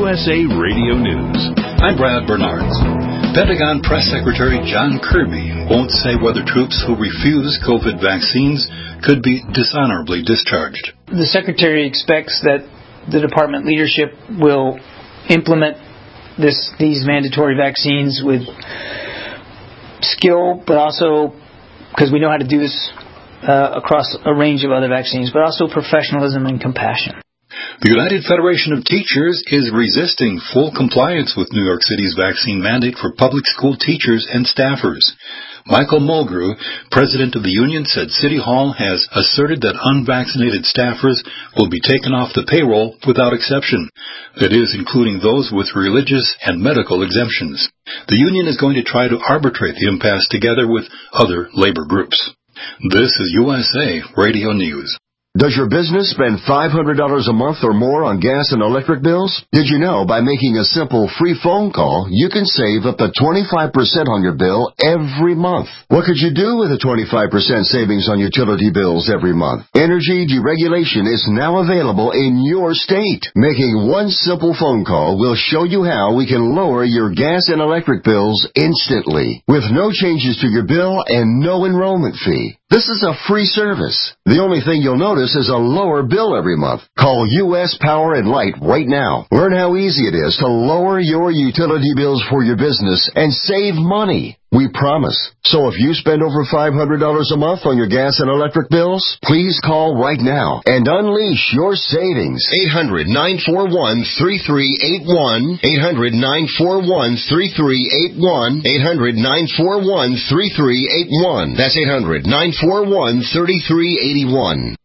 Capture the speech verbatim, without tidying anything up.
S A Radio News. I'm Brad Bernards. Pentagon Press Secretary John Kirby won't say whether troops who refuse COVID vaccines could be dishonorably discharged. The Secretary expects that the department leadership will implement this these mandatory vaccines with skill, but also, because we know how to do this uh, across a range of other vaccines, but also professionalism and compassion. The United Federation of Teachers is resisting full compliance with New York City's vaccine mandate for public school teachers and staffers. Michael Mulgrew, president of the union, said City Hall has asserted that unvaccinated staffers will be taken off the payroll without exception. That is, including those with religious and medical exemptions. The union is going to try to arbitrate the impasse together with other labor groups. This is U S A Radio News. Does your business spend five hundred dollars a month or more on gas and electric bills? Did you know by making a simple free phone call, you can save up to twenty-five percent on your bill every month? What could you do with a twenty-five percent savings on utility bills every month? Energy deregulation is now available in your state. Making one simple phone call will show you how we can lower your gas and electric bills instantly, with no changes to your bill and no enrollment fee. This is a free service. The only thing you'll notice is a lower bill every month. Call U S Power and Light right now. Learn how easy it is to lower your utility bills for your business and save money. We promise. So if you spend over five hundred dollars a month on your gas and electric bills, please call right now and unleash your savings. eight hundred, nine four one, three three eight one. eight hundred, nine four one, three three eight one. eight hundred, nine four one, three three eight one. That's eight hundred, nine four one, three three eight one.